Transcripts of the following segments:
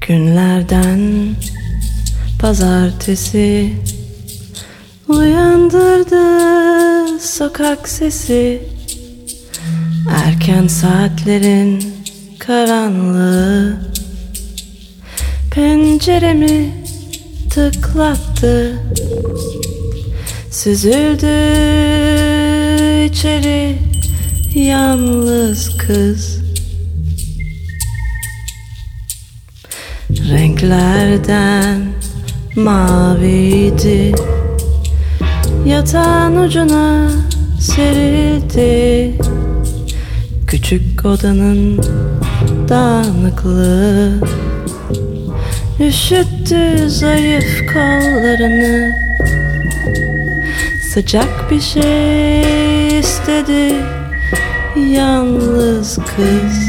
Günlerden pazartesi, uyandırdı sokak sesi. Erken saatlerin karanlığı penceremi tıklattı. Süzüldü içeri yalnız kız. Renklerden maviydi, yatağın ucuna serildi. Küçük odanın dağınıklığı üşüttü zayıf kollarını. Sıcak bir şey istedi yalnız kız.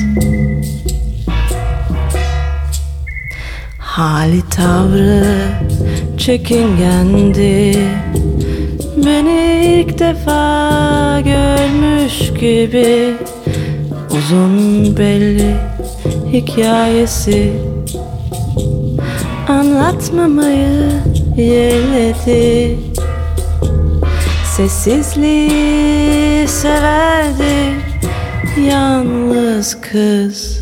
Hali tavrı çekingendi, beni ilk defa görmüş gibi. Uzun belli hikayesi anlatmamayı yeğledi. Sessizliği severdi yalnız kız.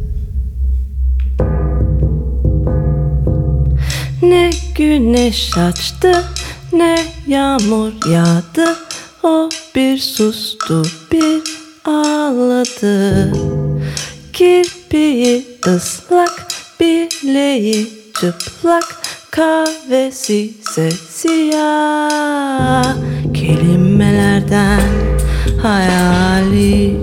Ne güneş açtı, ne yağmur yağdı. O bir sustu, bir ağladı. Kirpiği ıslak, bileği çıplak, kahvesi ise siyah. Kelimelerden hayali,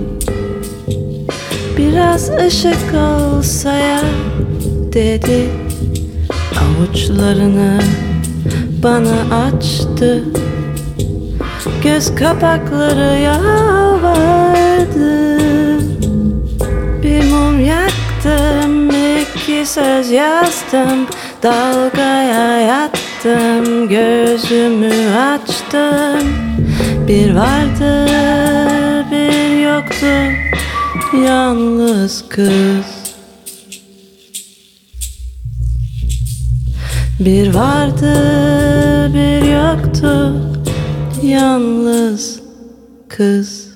biraz ışık olsa ya dedi. Avuçlarını bana açtı, göz kapakları yalvardı. Bir mum yaktım, iki söz yazdım, dalgaya yattım, gözümü açtım. Bir vardı, bir yoktu, yalnız kız. Bir vardı, bir yoktu, yalnız kız.